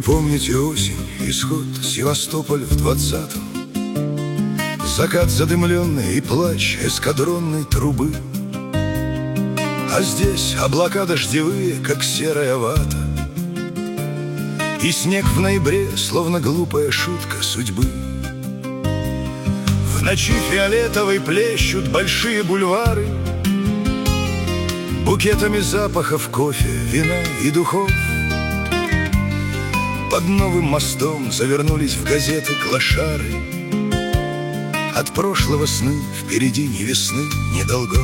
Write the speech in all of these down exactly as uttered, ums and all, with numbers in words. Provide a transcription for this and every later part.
помните осень, исход, Севастополь в двадцатом? Закат задымленный и плач эскадронной трубы. А здесь облака дождевые, как серая вата, и снег в ноябре, словно глупая шутка судьбы. В ночи фиолетовой плещут большие бульвары букетами запахов кофе, вина и духов. Под новым мостом завернулись в газеты клошары. От прошлого сны впереди ни весны, ни долгов.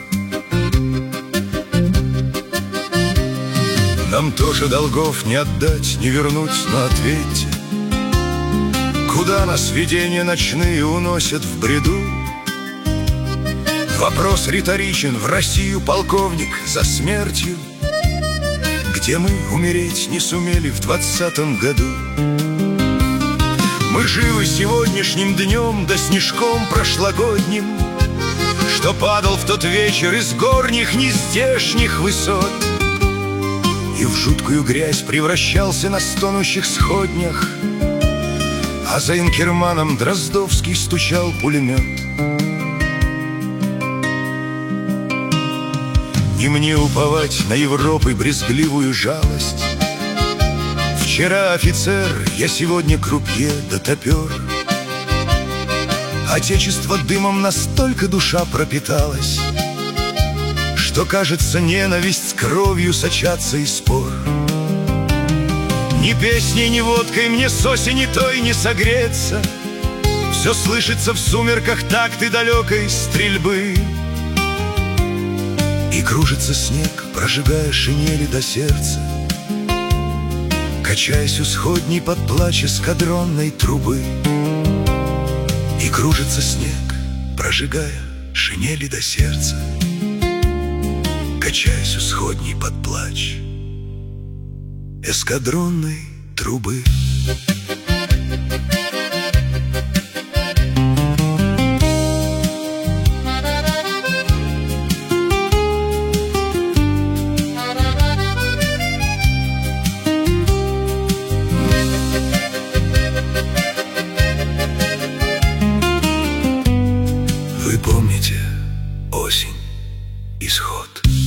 Нам тоже долгов не отдать, не вернуть, но ответьте, куда нас видения ночные уносят в бреду? Вопрос риторичен: в Россию, полковник, за смертью, где мы умереть не сумели в двадцатом году. Мы живы сегодняшним днем, да снежком прошлогодним, что падал в тот вечер из горних нездешних высот и в жуткую грязь превращался на стонущих сходнях, а за Инкерманом Дроздовский стучал пулемет. Не мне уповать на Европы брезгливую жалость. Вчера офицер, я сегодня крупье да топер. Отечество дымом настолько душа пропиталась, что, кажется, ненависть с кровью сочатся и спор. Ни песней, ни водкой мне с осени той не согреться. Все слышится в сумерках такты далекой стрельбы. И кружится снег, прожигая шинели до сердца, качаясь у сходней под плач эскадронной трубы. И кружится снег, прожигая шинели до сердца, качаясь у сходней под плач эскадронной трубы. Вы помните осень, исход?